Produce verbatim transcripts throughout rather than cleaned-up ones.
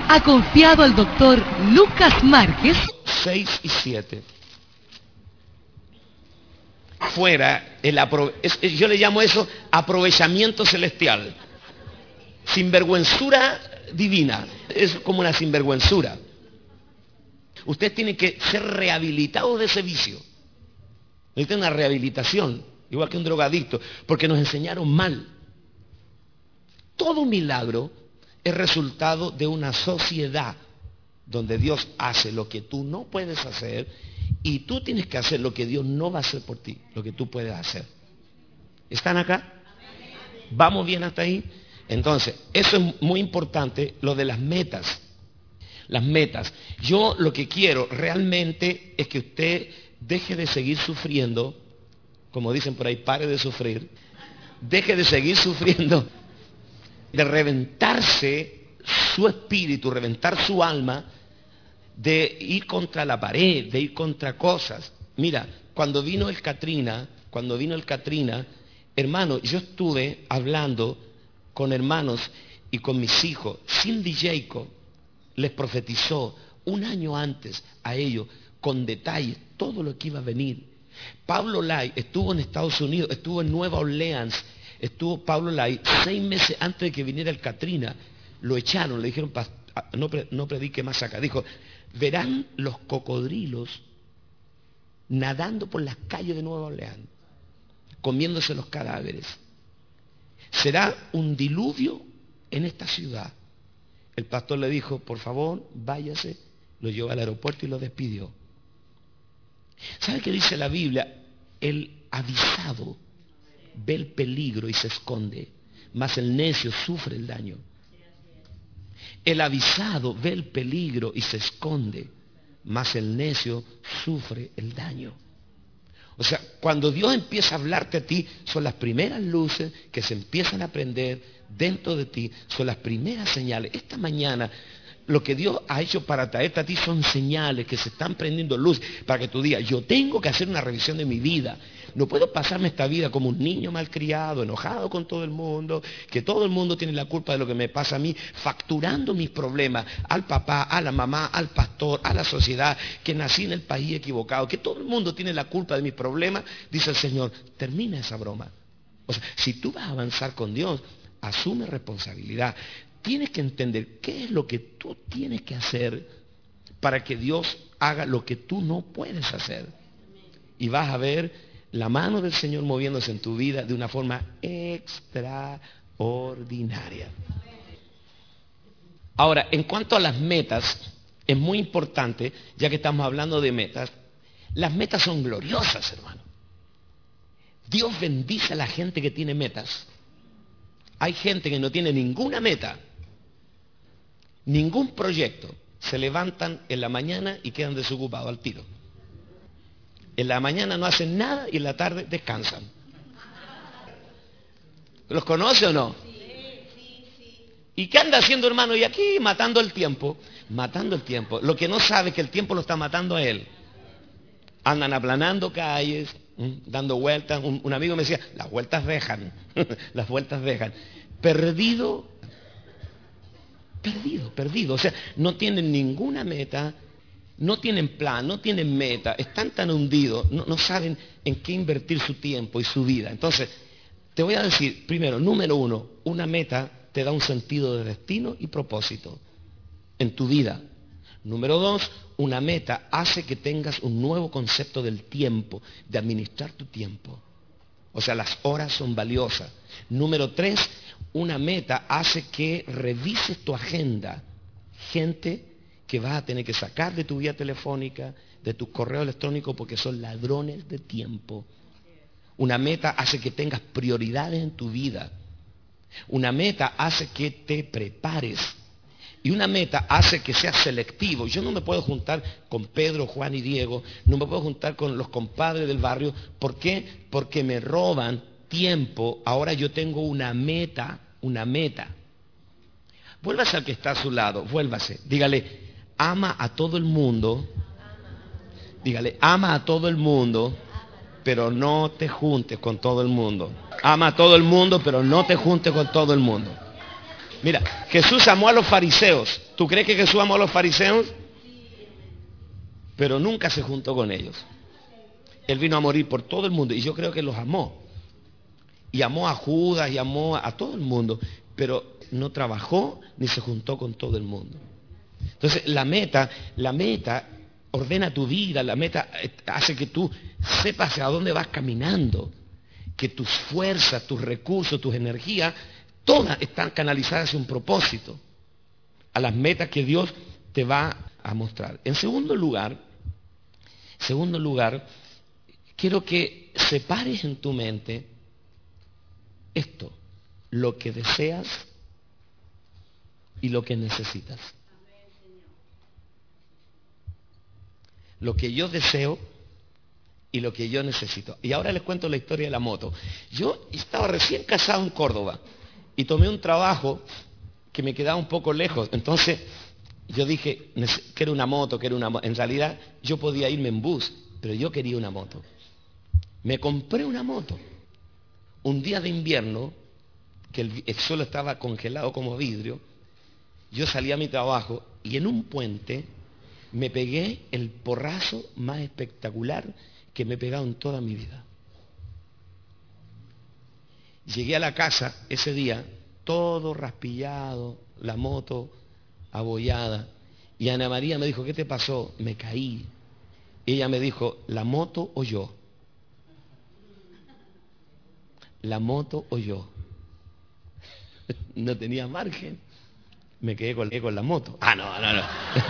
ha confiado al doctor Lucas Márquez seis y siete. Fuera, el apro- es- yo le llamo eso aprovechamiento celestial. Sinvergüenzura divina. Es como una sinvergüenzura. Usted tiene que ser rehabilitado de ese vicio. Necesita una rehabilitación, igual que un drogadicto, porque nos enseñaron mal. Todo milagro es resultado de una sociedad donde Dios hace lo que tú no puedes hacer y tú tienes que hacer lo que Dios no va a hacer por ti, lo que tú puedes hacer. ¿Están acá? ¿Vamos bien hasta ahí? Entonces, eso es muy importante, lo de las metas. Las metas. Yo lo que quiero realmente es que usted deje de seguir sufriendo, como dicen por ahí, pare de sufrir, deje de seguir sufriendo, de reventarse su espíritu, reventar su alma, de ir contra la pared, de ir contra cosas. Mira, cuando vino el Katrina, cuando vino el Katrina, hermano, yo estuve hablando con hermanos y con mis hijos. Cindy Jacob les profetizó un año antes a ellos, con detalles, todo lo que iba a venir. Pablo Lai estuvo en Estados Unidos, estuvo en Nueva Orleans, estuvo Pablo Lai seis meses antes de que viniera el Katrina. Lo echaron, le dijeron, no, no predique más acá. Dijo, verán los cocodrilos nadando por las calles de Nueva Orleans, comiéndose los cadáveres. Será un diluvio en esta ciudad. El pastor le dijo, por favor, váyase, lo llevó al aeropuerto y lo despidió. ¿Sabe qué dice la Biblia? El avisado ve el peligro y se esconde, mas el necio sufre el daño. El avisado ve el peligro y se esconde, mas el necio sufre el daño. O sea, cuando Dios empieza a hablarte a ti, son las primeras luces que se empiezan a prender dentro de ti, son las primeras señales. Esta mañana, lo que Dios ha hecho para traerte a ti son señales que se están prendiendo luz para que tú digas, yo tengo que hacer una revisión de mi vida. No puedo pasarme esta vida como un niño malcriado, enojado con todo el mundo, que todo el mundo tiene la culpa de lo que me pasa a mí, facturando mis problemas al papá, a la mamá, al pastor, a la sociedad, que nací en el país equivocado, que todo el mundo tiene la culpa de mis problemas. Dice el Señor, termina esa broma. O sea, si tú vas a avanzar con Dios, asume responsabilidad. Tienes que entender qué es lo que tú tienes que hacer para que Dios haga lo que tú no puedes hacer. Y vas a ver la mano del Señor moviéndose en tu vida de una forma extraordinaria. Ahora, en cuanto a las metas, es muy importante, ya que estamos hablando de metas, las metas son gloriosas, hermano. Dios bendice a la gente que tiene metas. Hay gente que no tiene ninguna meta, ningún proyecto. Se levantan en la mañana y quedan desocupados al tiro. En la mañana no hacen nada y en la tarde descansan. ¿Los conoce o no? ¿Y qué anda haciendo, hermano? Y aquí matando el tiempo. Matando el tiempo. Lo que no sabe es que el tiempo lo está matando a él. Andan aplanando calles, dando vueltas. Un, un amigo me decía, las vueltas dejan. Las vueltas dejan. Perdido. Perdido, perdido. O sea, no tienen ninguna meta. No tienen plan, no tienen meta, están tan hundidos, no, no saben en qué invertir su tiempo y su vida. Entonces, te voy a decir, primero, número uno, una meta te da un sentido de destino y propósito en tu vida. Número dos, una meta hace que tengas un nuevo concepto del tiempo, de administrar tu tiempo. O sea, las horas son valiosas. Número tres, una meta hace que revises tu agenda. Gente que vas a tener que sacar de tu vía telefónica, de tu correo electrónico, porque son ladrones de tiempo. Una meta hace que tengas prioridades en tu vida. Una meta hace que te prepares. Y una meta hace que seas selectivo. Yo no me puedo juntar con Pedro, Juan y Diego, no me puedo juntar con los compadres del barrio. ¿Por qué? Porque me roban tiempo. Ahora yo tengo una meta, una meta. Vuélvase al que está a su lado, vuélvase, dígale, ama a todo el mundo, dígale, ama a todo el mundo, pero no te juntes con todo el mundo. Ama a todo el mundo, pero no te juntes con todo el mundo. Mira, Jesús amó a los fariseos. ¿Tú crees que Jesús amó a los fariseos? Pero nunca se juntó con ellos. Él vino a morir por todo el mundo y yo creo que los amó. Y amó a Judas y amó a todo el mundo, pero no trabajó ni se juntó con todo el mundo. Entonces la meta, la meta ordena tu vida, la meta hace que tú sepas a dónde vas caminando, que tus fuerzas, tus recursos, tus energías, todas están canalizadas hacia un propósito, a las metas que Dios te va a mostrar. En segundo lugar, segundo lugar, quiero que separes en tu mente esto, lo que deseas y lo que necesitas. Lo que yo deseo y lo que yo necesito. Y ahora les cuento la historia de la moto. Yo estaba recién casado en Córdoba y tomé un trabajo que me quedaba un poco lejos. Entonces yo dije, quiero una moto, quiero una moto. En realidad yo podía irme en bus, pero yo quería una moto. Me compré una moto. Un día de invierno, que el, el suelo estaba congelado como vidrio, yo salí a mi trabajo y en un puente me pegué el porrazo más espectacular que me he pegado en toda mi vida. Llegué a la casa ese día, todo raspillado, la moto abollada, y Ana María me dijo, ¿qué te pasó? Me caí. Y ella me dijo, ¿la moto o yo? La moto o yo. No tenía margen. Me quedé con, con la moto. Ah, no, no, no.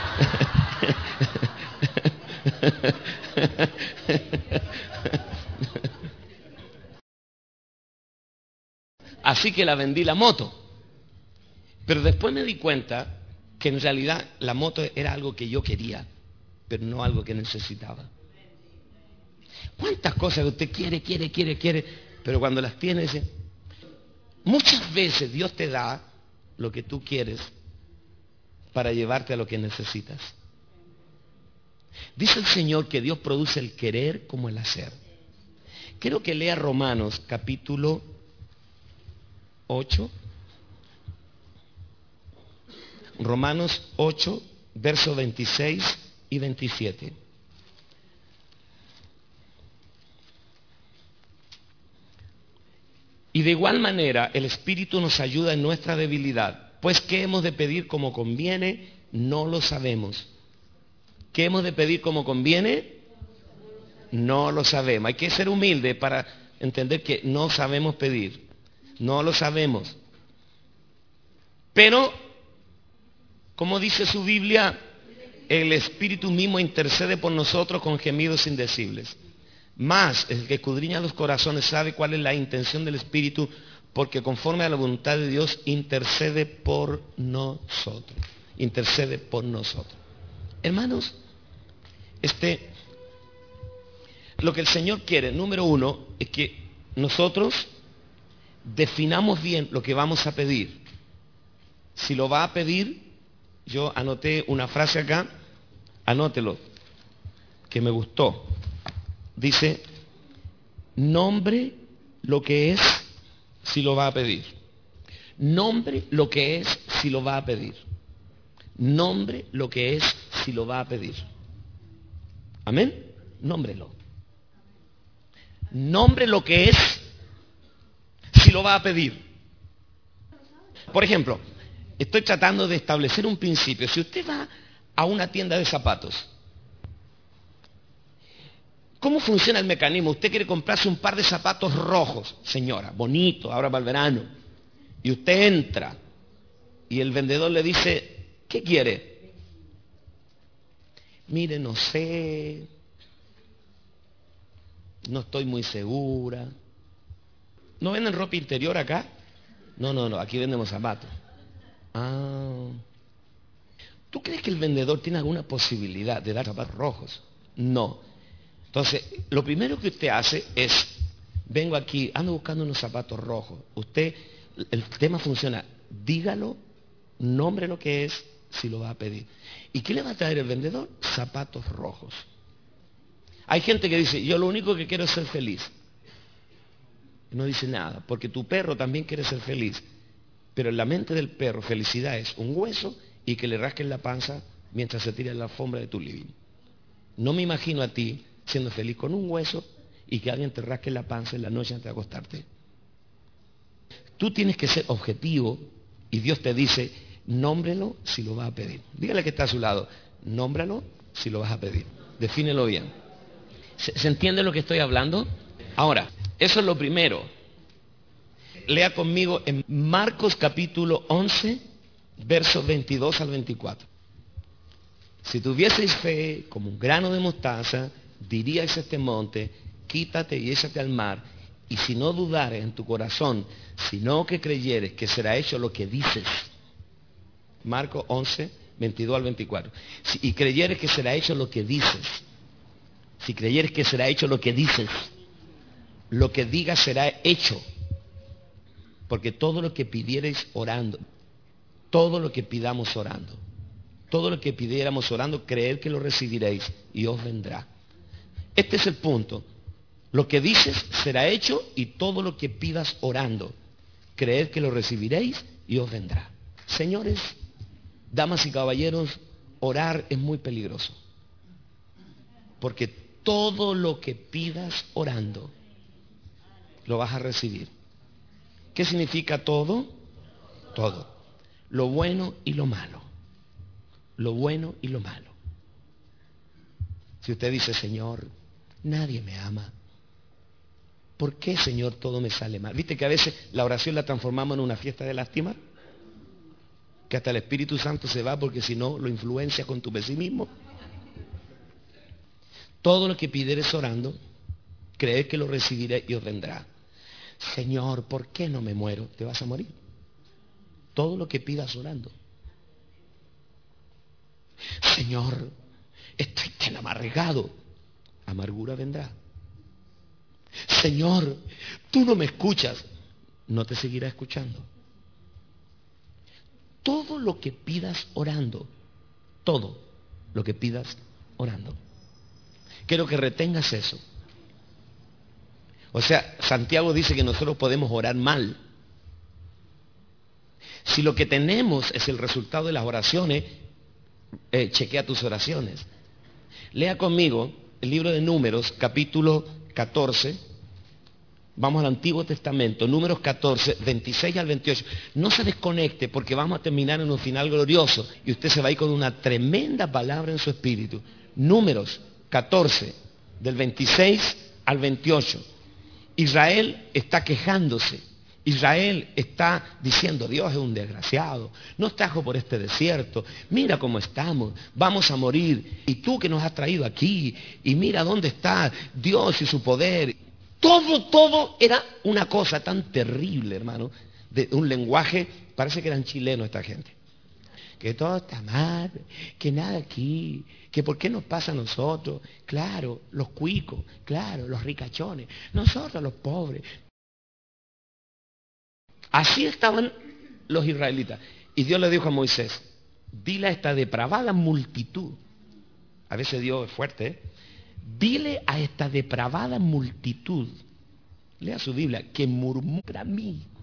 Así que la vendí la moto. Pero después me di cuenta que en realidad la moto era algo que yo quería, pero no algo que necesitaba. ¿Cuántas cosas que usted quiere, quiere, quiere, quiere, pero cuando las tiene dice, muchas veces Dios te da lo que tú quieres para llevarte a lo que necesitas. Dice el Señor que Dios produce el querer como el hacer. Quiero que lea Romanos capítulo ocho. Romanos ocho, versos veintiséis y veintisiete. Y de igual manera el Espíritu nos ayuda en nuestra debilidad. Pues ¿qué hemos de pedir como conviene? No lo sabemos. ¿Qué hemos de pedir como conviene? No lo sabemos. Hay que ser humilde para entender que no sabemos pedir. No lo sabemos. Pero, como dice su Biblia, el Espíritu mismo intercede por nosotros con gemidos indecibles. Mas el que escudriña los corazones sabe cuál es la intención del Espíritu, porque conforme a la voluntad de Dios intercede por nosotros. Intercede por nosotros. Hermanos, este, lo que el Señor quiere, número uno, es que nosotros definamos bien lo que vamos a pedir. Si lo va a pedir, yo anoté una frase acá, anótelo, que me gustó. Dice, nombre lo que es si lo va a pedir. Nombre lo que es si lo va a pedir. Nombre lo que es si lo va a pedir. Amén. Nómbrelo. Nombre lo que es si lo va a pedir. Por ejemplo, estoy tratando de establecer un principio. Si usted va a una tienda de zapatos, ¿cómo funciona el mecanismo? Usted quiere comprarse un par de zapatos rojos, señora, bonito, ahora para el verano. Y usted entra y el vendedor le dice, ¿qué quiere? Mire, no sé, no estoy muy segura. ¿No venden ropa interior acá? No, no, no, aquí vendemos zapatos. Ah. ¿Tú crees que el vendedor tiene alguna posibilidad de dar zapatos rojos? No. Entonces, lo primero que usted hace es, vengo aquí, ando buscando unos zapatos rojos. Usted, el tema funciona, dígalo, nombre lo que es, si lo va a pedir. ¿Y qué le va a traer el vendedor? Zapatos rojos. Hay gente que dice, yo lo único que quiero es ser feliz. No dice nada, porque tu perro también quiere ser feliz. Pero en la mente del perro, felicidad es un hueso y que le rasquen la panza mientras se tira en la alfombra de tu living. No me imagino a ti siendo feliz con un hueso y que alguien te rasque la panza en la noche antes de acostarte. Tú tienes que ser objetivo y Dios te dice, nómbrelo si lo vas a pedir. Dígale que está a su lado, nómbralo si lo vas a pedir. Defínelo bien. ¿Se, ¿Se entiende lo que estoy hablando? Ahora, eso es lo primero. Lea conmigo en Marcos capítulo once, versos veintidós al veinticuatro. Si tuvieseis fe como un grano de mostaza, diríais a este monte, quítate y échate al mar, y si no dudares en tu corazón, sino que creyeres que será hecho lo que dices. Marcos once, veintidós al veinticuatro. Si, y creyeres que será hecho lo que dices. Si creyeres que será hecho lo que dices, lo que digas será hecho. Porque todo lo que pidierais orando, todo lo que pidamos orando, todo lo que pidiéramos orando, creer que lo recibiréis y os vendrá. Este es el punto. Lo que dices será hecho y todo lo que pidas orando, creed que lo recibiréis y os vendrá. Señores, damas y caballeros, orar es muy peligroso. Porque todo lo que pidas orando, lo vas a recibir. ¿Qué significa todo? Todo. Lo bueno y lo malo. Lo bueno y lo malo. Si usted dice, Señor, nadie me ama. ¿Por qué, Señor, todo me sale mal? ¿Viste que a veces la oración la transformamos en una fiesta de lástima? Que hasta el Espíritu Santo se va porque si no lo influencia con tu pesimismo. Todo lo que pidieres orando, creed que lo recibiré y os vendrá. Señor, ¿por qué no me muero? Te vas a morir. Todo lo que pidas orando. Señor, estoy tan amargado. Amargura vendrá. Señor, tú no me escuchas. No te seguirá escuchando. Todo lo que pidas orando, todo lo que pidas orando. Quiero que retengas eso. O sea, Santiago dice que nosotros podemos orar mal. Si lo que tenemos es el resultado de las oraciones, eh, chequea tus oraciones. Lea conmigo el libro de Números, capítulo catorce. Vamos al Antiguo Testamento, Números catorce, veintiséis al veintiocho. No se desconecte porque vamos a terminar en un final glorioso y usted se va a ir con una tremenda palabra en su espíritu. Números catorce, del veintiséis al veintiocho. Israel está quejándose. Israel está diciendo, Dios es un desgraciado, nos trajo por este desierto, mira cómo estamos, vamos a morir, y tú que nos has traído aquí, y mira dónde está Dios y su poder. Todo, todo era una cosa tan terrible, hermano, de un lenguaje, parece que eran chilenos esta gente. Que todo está mal, que nada aquí, que por qué nos pasa a nosotros, claro, los cuicos, claro, los ricachones, nosotros los pobres. Así estaban los israelitas. Y Dios le dijo a Moisés, dile a esta depravada multitud, a veces Dios es fuerte, ¿eh? Dile a esta depravada multitud, lea su Biblia, que murmura a mí